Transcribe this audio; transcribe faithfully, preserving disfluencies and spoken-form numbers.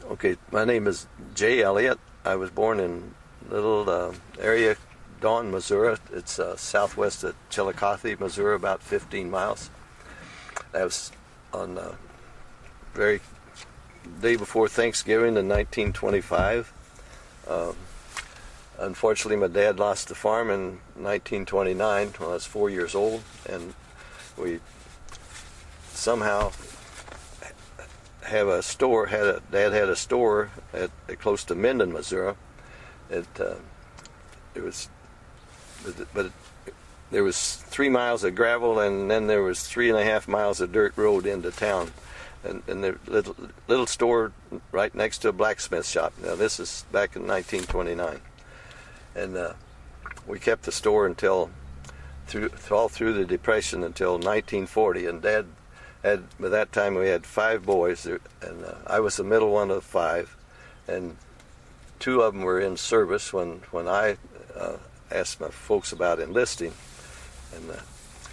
Okay, my name is Jay Elliott. I was born in little uh, area, Dawn, Missouri. It's uh, southwest of Chillicothe, Missouri, about fifteen miles. That was on the very day before Thanksgiving in nineteen twenty-five. Um, unfortunately, my dad lost the farm in nineteen twenty-nine when I was four years old, and we somehow have a store. Had a dad had a store at, at close to Minden, Missouri. It uh, it was, but it, there was three miles of gravel, and then there was three and a half miles of dirt road into town, and and the little little store right next to a blacksmith shop. Now this is back in nineteen twenty-nine, and uh, we kept the store until through all through the Depression until nineteen forty, and Dad had, by that time we had five boys, and uh, I was the middle one of five, and two of them were in service when when I uh, asked my folks about enlisting, and uh,